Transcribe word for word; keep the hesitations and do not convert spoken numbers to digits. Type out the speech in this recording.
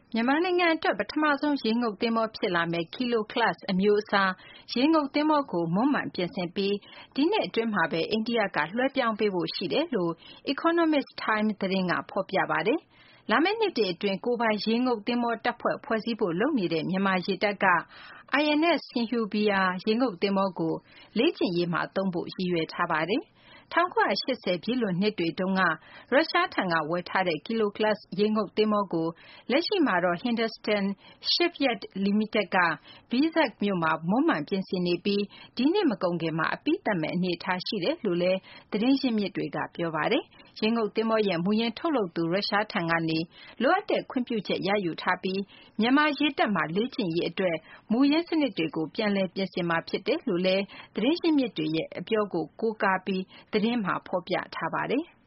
မြန်မာနိုင်ငံအတွက် ပထမဆုံး ရေငုပ်သဘောၤဖြစ်လာမယ့် Kilo Class အမျိုးအစား ရေငုပ်သဘောၤကို မွမ်းမံပြင်ဆင်ပြီး ဒီနှစ်အတွင်းမှာပဲ အိန္ဒိယက လွှဲပြောင်းပေးဖို့ ရှိတယ်လို့ Economic Times သတင်းက ဖော်ပြပါတယ်။ လာမယ့်နှစ်တွေအတွင်း ကိုယ်ပိုင်ရေငုပ်သဘောၤတပ်ဖွဲ့ ဖွဲ့စည်းဖို့ လုပ်နေတဲ့ မြန်မာရေတပ်က အိုင်အန်အက်စ် Sindhuvir ရေငုပ်သဘောၤကို လေ့ကျင့်ရေးမှာ သုံးဖို့ ရည်ရွယ်ထားပါတယ်။ ၁၉၈၀ ပြည့်လွန်နှစ်တွေတုန်းက ရုရှားထံက ဝယ်ထားတဲ့ Kilo Class ရေငုပ်သဘောၤကို လက်ရှိမှာတော့ Hindustan Shipyard လီမိတက်က Vizag မြို့မှာ မွမ်းမံပြင်ဆင်နေပြီး ဒီနှစ်မကုန်ခင်မှာ အပြီးသတ်မယ့် အနေအထား ရှိတယ်လို့လည်း သတင်းရင်းမြစ်တွေက ပြောပါတယ်။ ရေငုပ်သဘောၤရဲ့ မူရင်းထုတ်လုပ်သူ ရုရှားထံကနေ လိုအပ်တဲ့ ခွင့်ပြုချက် ရယူထားပြီး မြန်မာရေတပ်မှာ လေ့ကျင့်ရေးအတွက် မူရင်းစနစ်တွေကို ပြန်လည်ပြင်ဆင်မှာ ဖြစ်တယ်လို့လည်း သတင်းရင်းမြစ်တွေရဲ့ အပြောကို ကိုးကားပြီး သတင်းမှာ ဖော်ပြထားပါတယ်။